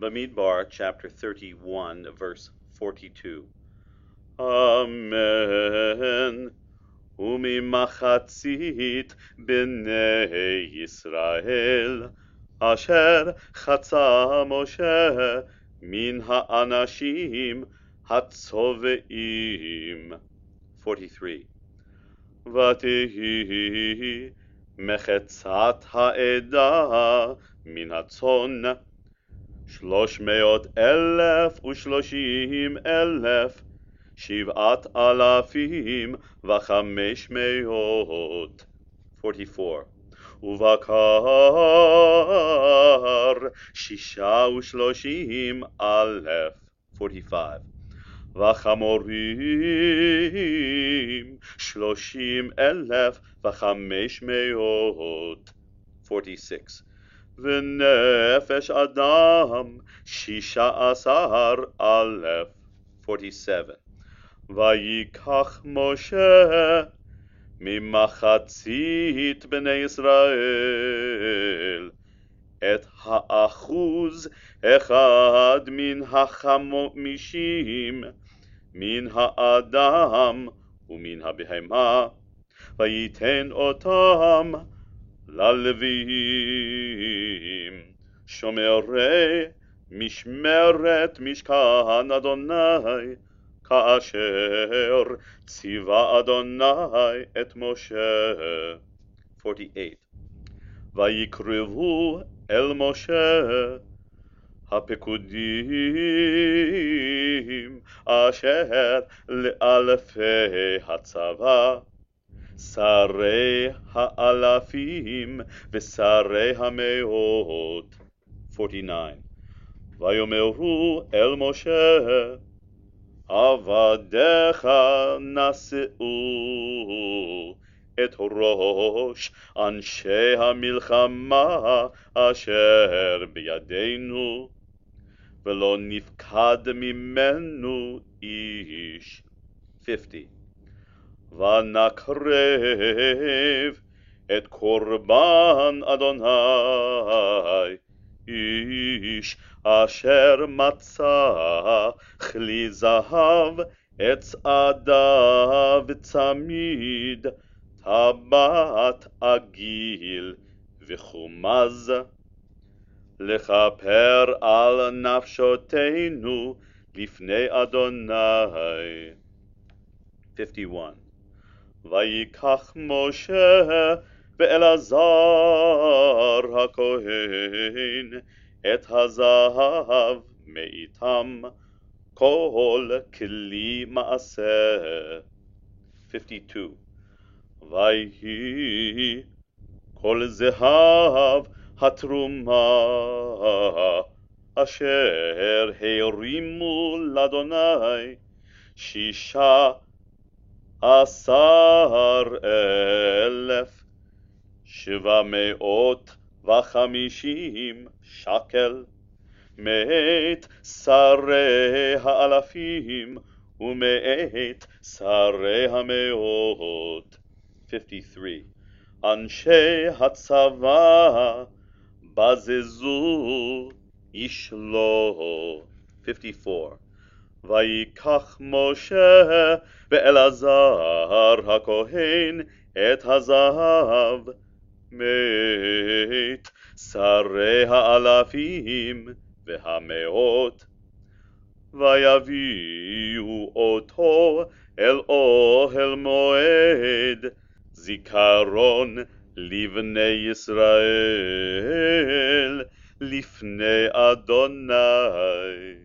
Bamidbar, chapter 31, verse 42. Amen. וממחצית בני ישראל, אשר חצה משה מן האנשים הצובעים. 43. ותהי מחצת העדה מן הצאן 330,000 7,500. 44. ובקר 36,000. 45. וחמורים 30,500. 46. ונפש אדם 16,000. 47. ויקח משה ממחצית בני ישראל את 1% מן החמישים מן האדם ומן הבהמה, וייתן אותם ללוויים שומרי משמרת משכן אדוני, כאשר ציווה אדוני את משה. 48. ויקרבו אל משה הפקודים אשר לאלפי הצבא, שרי האלפים ושרי המאות. 49. ויאמרו אל משה, עבדיך נשאו את ראש אנשי המלחמה אשר בידינו, ולא נפקד ממנו איש. 50. ונקרב את קורבן אדוני איש אשר מצא כלי זהב, עץ עדה וצמיד, טבעת עגיל וחומז, לכפר על נפשותינו לפני אדוני. 51. ויקח משה ואלעזר הכהן את הזהב מאיתם, כל כלי מעשה. 52. ויהי כל זהב התרומה אשר הרימו לאדוני 16,750 שקל, מאת שרי האלפים ומאת שרי המאות. 53. אנשי הצבא בזזו איש לו. 54. ויקח משה ואלעזר הכהן את הזהב מאת שרי האלפים והמאות, ויביאו אותו אל אוהל מועד, זיכרון לבני ישראל לפני אדוני.